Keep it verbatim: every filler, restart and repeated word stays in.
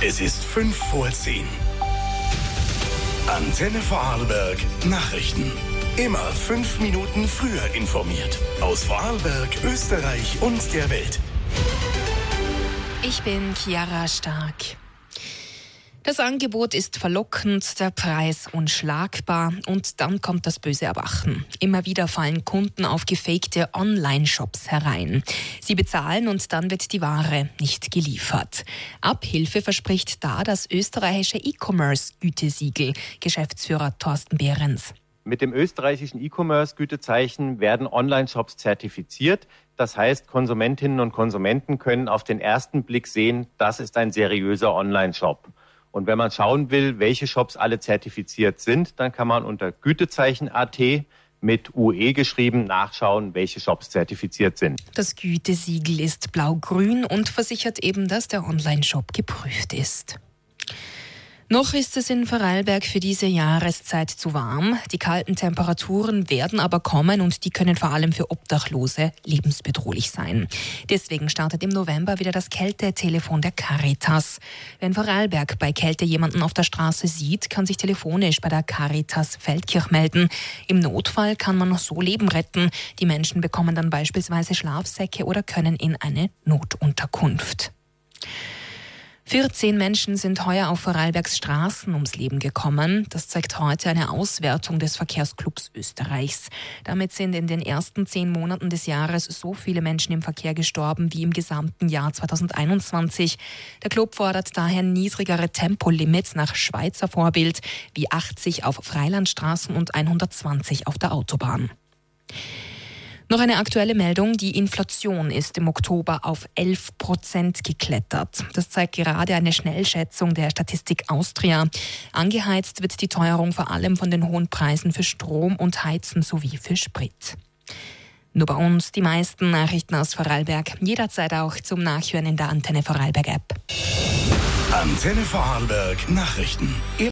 Es ist fünf vor zehn. Antenne Vorarlberg Nachrichten. Immer fünf Minuten früher informiert. Aus Vorarlberg, Österreich und der Welt. Ich bin Chiara Stark. Das Angebot ist verlockend, der Preis unschlagbar und dann kommt das böse Erwachen. Immer wieder fallen Kunden auf gefakte Online-Shops herein. Sie bezahlen und dann wird die Ware nicht geliefert. Abhilfe verspricht da das österreichische E-Commerce-Gütesiegel. Geschäftsführer Thorsten Behrens. Mit dem österreichischen E-Commerce-Gütezeichen werden Online-Shops zertifiziert. Das heißt, Konsumentinnen und Konsumenten können auf den ersten Blick sehen, das ist ein seriöser Online-Shop. Und wenn man schauen will, welche Shops alle zertifiziert sind, dann kann man unter Gütezeichen Punkt a t mit U E geschrieben nachschauen, welche Shops zertifiziert sind. Das Gütesiegel ist blau-grün und versichert eben, dass der Online-Shop geprüft ist. Noch ist es in Vorarlberg für diese Jahreszeit zu warm. Die kalten Temperaturen werden aber kommen und die können vor allem für Obdachlose lebensbedrohlich sein. Deswegen startet im November wieder das Kältetelefon der Caritas. Wenn Vorarlberg bei Kälte jemanden auf der Straße sieht, kann sich telefonisch bei der Caritas Feldkirch melden. Im Notfall kann man noch so Leben retten. Die Menschen bekommen dann beispielsweise Schlafsäcke oder können in eine Notunterkunft. vierzehn Menschen sind heuer auf Vorarlbergs Straßen ums Leben gekommen. Das zeigt heute eine Auswertung des Verkehrsclubs Österreichs. Damit sind in den ersten zehn Monaten des Jahres so viele Menschen im Verkehr gestorben wie im gesamten Jahr zweitausendeinundzwanzig. Der Club fordert daher niedrigere Tempolimits nach Schweizer Vorbild wie achtzig auf Freilandstraßen und hundertzwanzig auf der Autobahn. Noch eine aktuelle Meldung. Die Inflation ist im Oktober auf elf Prozent geklettert. Das zeigt gerade eine Schnellschätzung der Statistik Austria. Angeheizt wird die Teuerung vor allem von den hohen Preisen für Strom und Heizen sowie für Sprit. Nur bei uns die meisten Nachrichten aus Vorarlberg. Jederzeit auch zum Nachhören in der Antenne Vorarlberg App. Antenne Vorarlberg Nachrichten.